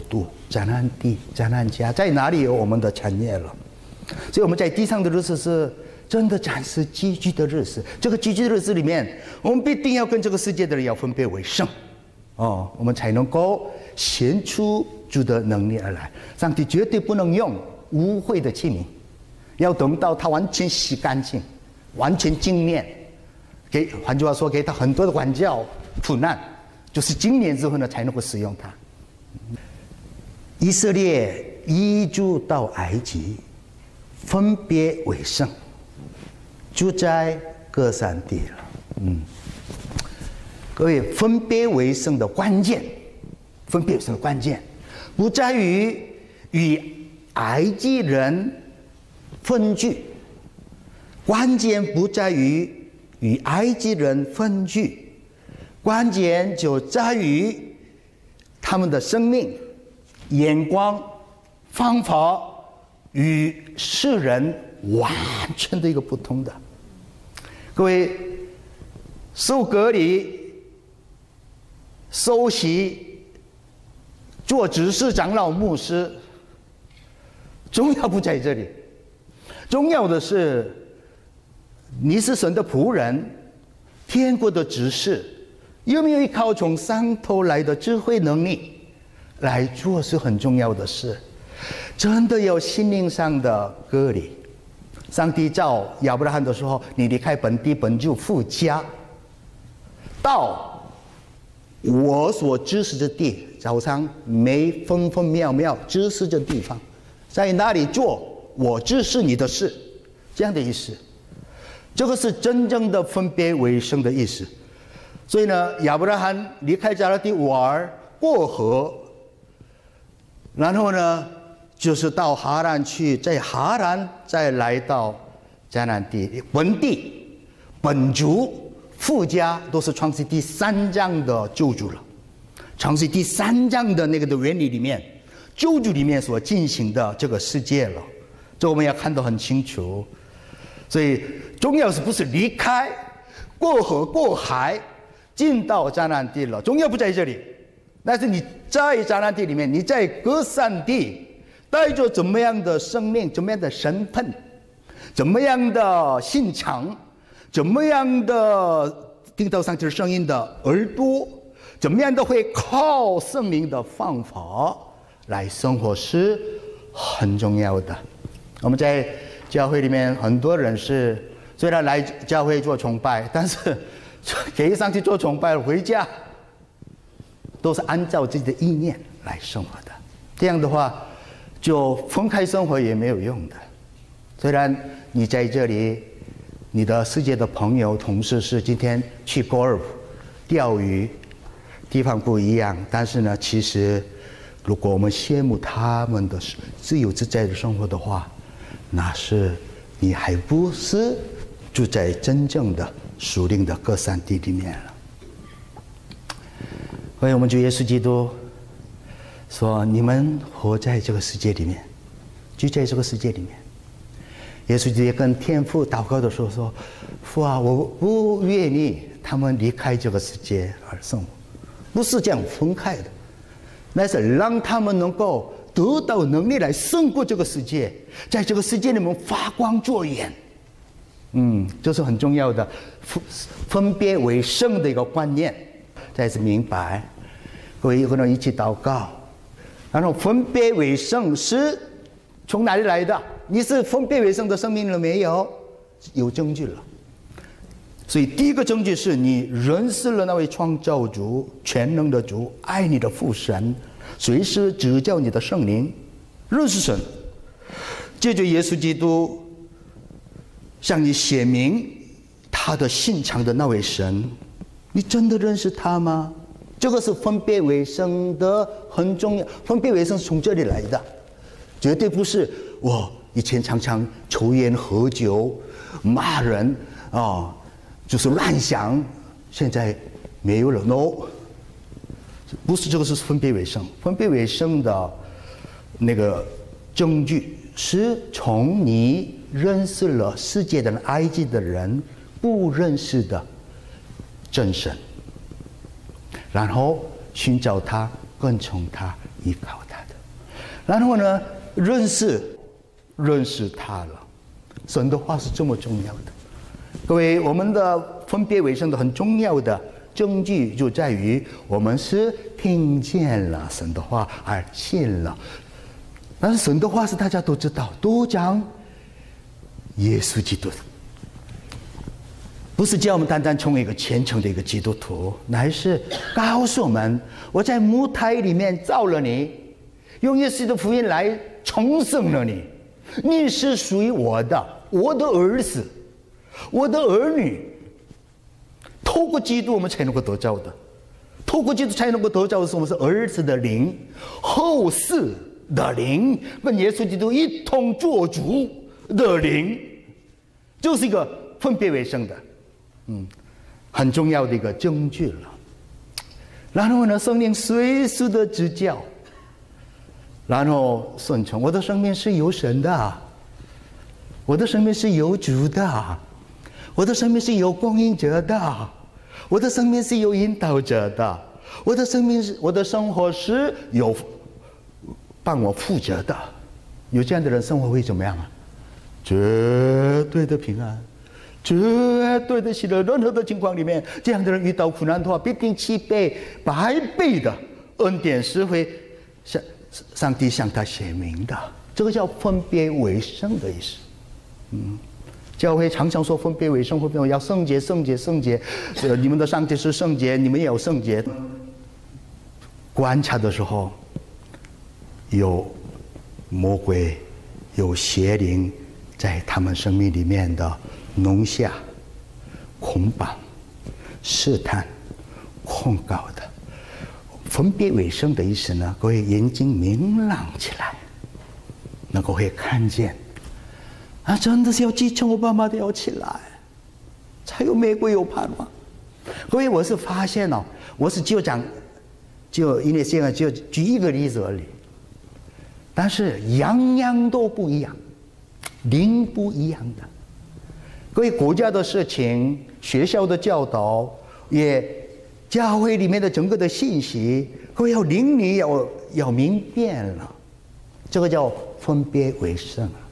土、迦南地、迦南家，在哪里有我们的产业了？所以我们在地上的日子是真的展示积聚的日子。这个积聚的日子里面，我们必定要跟这个世界的人要分别为圣，我们才能够显出主的能力而来。上帝绝对不能用污秽的器皿，要等到他完全洗干净，完全精炼。换句话说，给他很多的管教苦难，就是精炼之后呢，才能够使用它。以色列移居到埃及，分别为圣，住在各山地了。各位，分别为圣的关键，不在于与埃及人分居，关键不在于与埃及人分居，关键就在于他们的生命、眼光、方法与世人完全的一个不同的。各位，受隔离、受洗、做执事、长老、牧师，重要不在这里，重要的是你是神的仆人，天国的执事，有没有依靠从上头来的智慧能力来做是很重要的事。真的有心灵上的隔离。上帝召亚伯拉罕的时候，你离开本地本就父家，到我所指示的地，早上每分分秒秒指示的地方，在那里做我指示你的事，这样的意思。这个是真正的分别为圣的意思。所以呢，亚伯拉罕离开迦南地玩过河，然后呢就是到哈兰去，在哈兰再来到迦南地，本地本族父家都是创世第3章的救主了。创世第3章的那个的原理里面，救主里面所进行的这个世界了，这我们要看得很清楚。所以重要是不是离开过河过海进到迦南地了，重要不在这里。但是你在迦南地里面，你在各山地带着怎么样的生命，怎么样的身份，怎么样的心肠，怎么样的听到上帝声音的耳朵，怎么样的会靠圣灵的方法来生活是很重要的。我们在教会里面很多人是虽然来教会做崇拜，但是给上去做崇拜回家都是按照自己的意念来生活的。这样的话就分开生活也没有用的。虽然你在这里，你的世界的朋友同事是今天去高尔夫钓鱼，地方不一样，但是呢，其实如果我们羡慕他们的自由自在的生活的话，那是你还不是住在真正的属灵的各山地里面了。所以我们主耶稣基督说，你们活在这个世界里面，居在这个世界里面。耶稣基督也跟天父祷告的时候说，父啊，我不愿意他们离开这个世界而生活，不是这样分开的，那是让他们能够得到能力来胜过这个世界，在这个世界里面发光作眼。这是很重要的分别为圣的一个观念，再次明白。各位跟我一起祷告。然后分别为圣是从哪里来的？你是分别为圣的生命了没有？有证据了。所以第一个证据是你认识了那位创造主、全能的主、爱你的父神，随时指教你的圣灵，认识神。借着耶稣基督向你显明他的心肠的那位神，你真的认识他吗？这个是分别为圣的很重要。分别为圣是从这里来的，绝对不是我以前常常抽烟喝酒骂人就是乱想，现在没有了。 No， 不是，这个是分别为圣。分别为圣的那个证据是从你认识了世界的埃及的人不认识的真神，然后寻找他，跟从他，依靠他。 然后呢，认识他了。神的话是这么重要的。各位，我们的分别为圣的很重要的证据就在于我们是听见了神的话而信了。但是神的话是大家都知道，都讲耶稣基督的，不是叫我们单单成为一个虔诚的一个基督徒，乃是告诉我们，我在母胎里面造了你，用耶稣的福音来重生了你，你是属于我的，我的儿子，我的儿女。透过基督我们才能够得着的，透过基督才能够得着的是我们是儿子的灵，后世的灵，跟耶稣基督一同做主的灵，就是一个分别为圣的很重要的一个证据了。然后呢，圣灵随时的指教，然后顺从。我的生命是有神的，我的生命是有主的，我的生命是有供应者的，我的生命是有引导者的，我的生活是有帮我负责的。有这样的人，生活会怎么样啊？绝对的平安，绝对的喜乐。任何的情况里面，这样的人遇到苦难的话，必定7倍、100倍的恩典是会上帝向他显明的。这个叫分别为圣的意思。教会常常说分别为圣，要圣洁，圣洁，圣洁。你们的上帝是圣洁，你们也有圣洁。观察的时候，有魔鬼，有邪灵在他们生命里面的弄下、捆绑、试探、控告的。分别为圣的意思呢，各位眼睛明朗起来，能够会看见。真的是要继承我爸妈的要起来，才有美国有盼望。各位，我是发现我是就因为现在就举一个例子而已，但是样样都不一样，灵不一样的。各位，国家的事情、学校的教导，也教会里面的整个的信息，各位要灵里要明辨了，这个叫分别为圣。